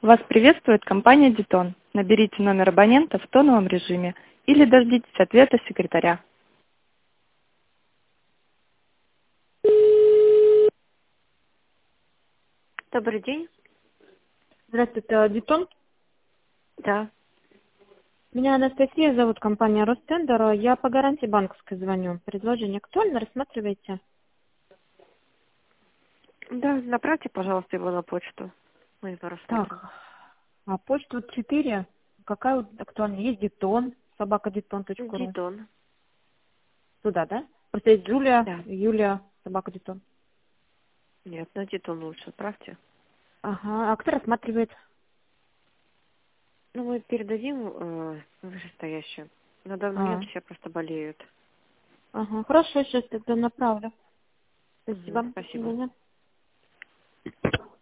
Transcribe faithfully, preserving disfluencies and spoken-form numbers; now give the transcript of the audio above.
Вас приветствует компания Детон. Наберите номер абонента в тоновом режиме или дождитесь ответа секретаря. Добрый день. Здравствуйте, Детон. Да. Меня Анастасия зовут, компания Ростендер. Я по гарантии банковской звоню. Предложение актуально, рассматривайте. Да, направьте, пожалуйста, его на почту. Мы его рассмотрим. Так, а почта вот четыре. Какая вот актуальная? Есть Детон, собака детон точка ру. Детон. Туда, да? Просто есть Джулия, Да. Юлия, собака детон. Нет, на Детон лучше, отправьте. Ага, а кто рассматривает? Ну, мы передадим э, вышестоящим. На данный А, момент все просто болеют. ага, хорошо, сейчас тогда направлю. Мгм, Спасибо. До спасибо. свидания.